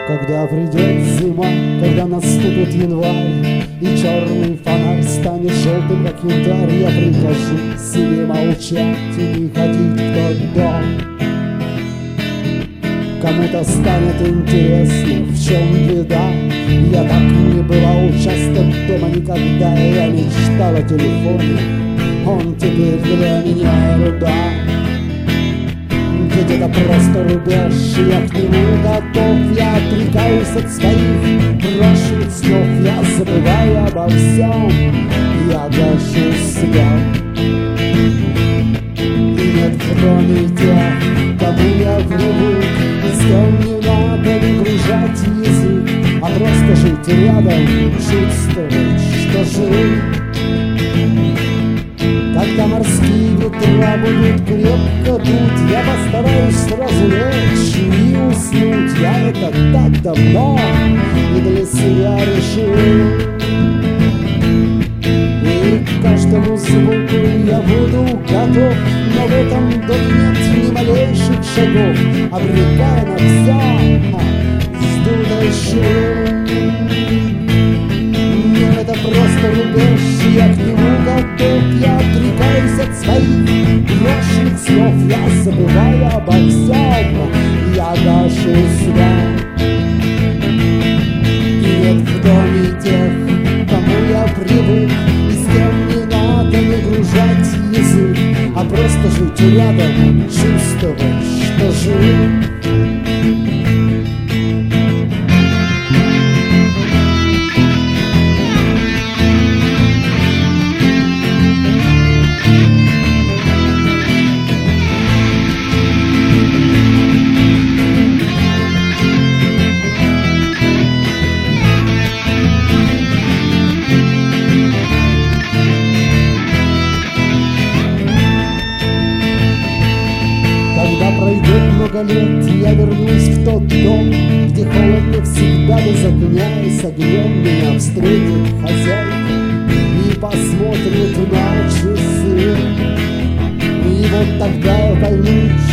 Когда придет зима, когда наступит январь, и черный фонарь станет желтым, как янтарь, я прикажу себе молчать и не ходить в тот дом. Кому-то станет интересно, в чем беда. Я так не бывал часто дома никогда. Я мечтал о телефоне, он теперь для меня ерунда. Ведь это просто рубеж, я к нему готов. Я отрекаюсь от своих прошлых снов. Я забываю обо всем, я гашу себя. И нет в доме тех, кому я привык, и с кем не надо выгружать язык, а просто жить рядом, чувствовать, что жив. Когда морские ветра будут крепко дуть, я постараюсь сразу лечь и уснуть. Я это так давно и для себя решил. И к каждому звуку я буду готов, но в этом доме нет ни малейших шагов, обрекая на все сдутой шум. Это просто рубеж, я к нему готов. Я отрекаюсь от своих прошлых слов. Я забываю обо всем, я гашу себя. И нет в доме тех, кому я привык, и с кем не надо нагружать язык, а просто жить рядом, чувствовать, что жив. Пройдет много лет, я вернусь в тот дом, где холодно всегда без огня, и с огнем меня встретит хозяйка и посмотрит на часы. И вот тогда я пойму,